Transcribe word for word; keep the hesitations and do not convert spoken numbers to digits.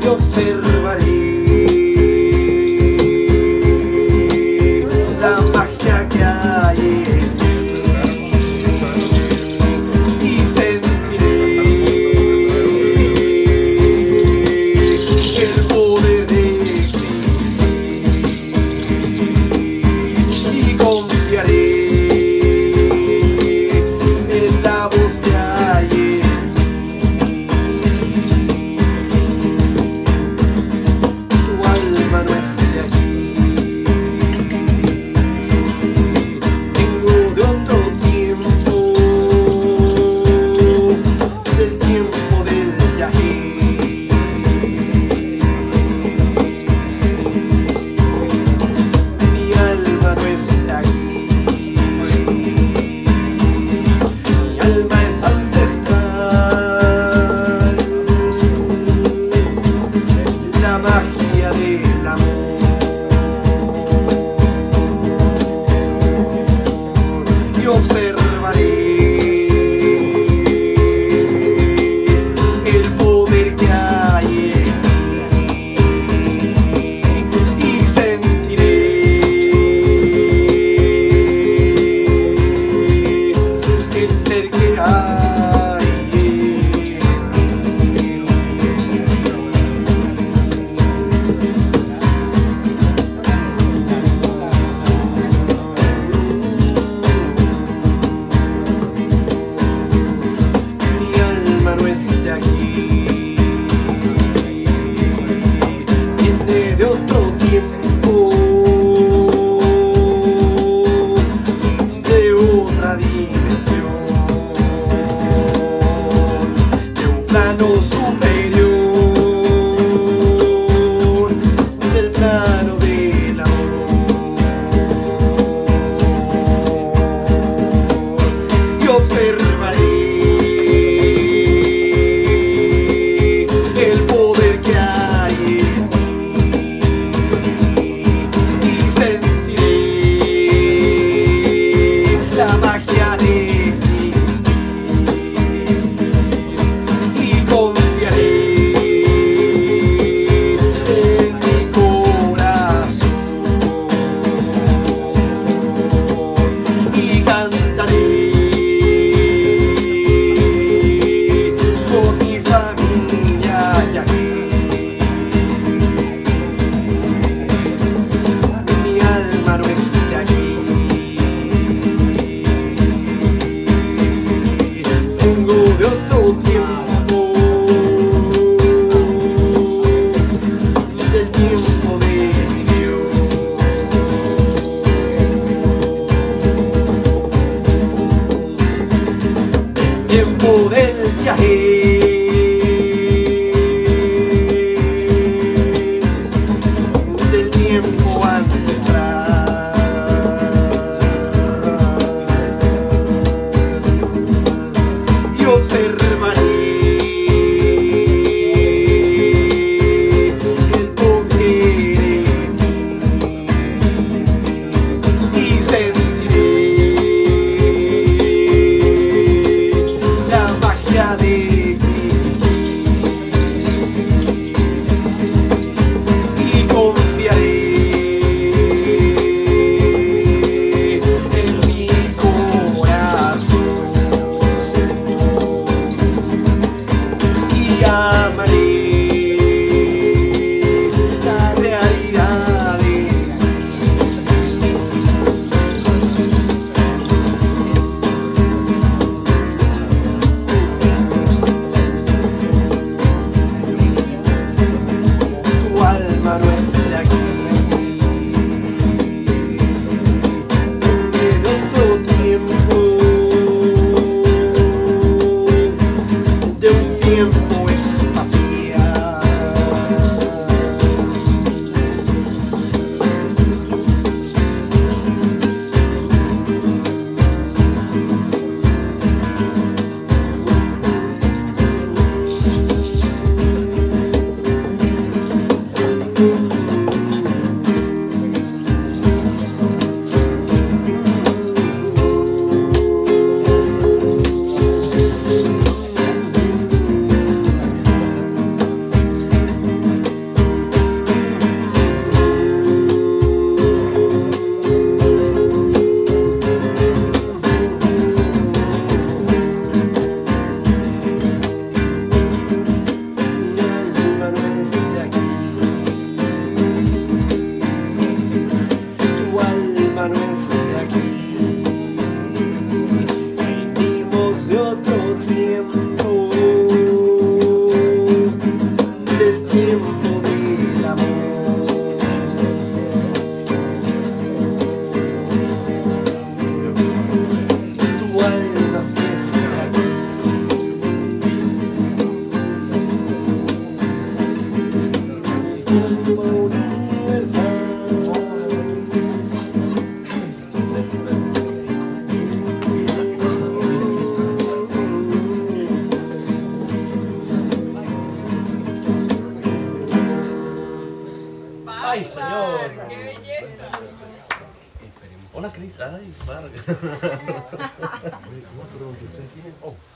y observaré la magia que hay en mí y sentiré el poder de existir y confiaré en la voz que hay en mí. Tu alma no es de aquí, vengo de otro tiempo, del tiempo del yajé. Mi alma no es de aquí, mi alma es ancestral, la magia del amor, y observaré el poder que hay en mí y sentiré el ser que hay en mí. tiempo universal. ¡Ay, señor! ¡Qué belleza! Hola, Cris. ¡Ay, padre!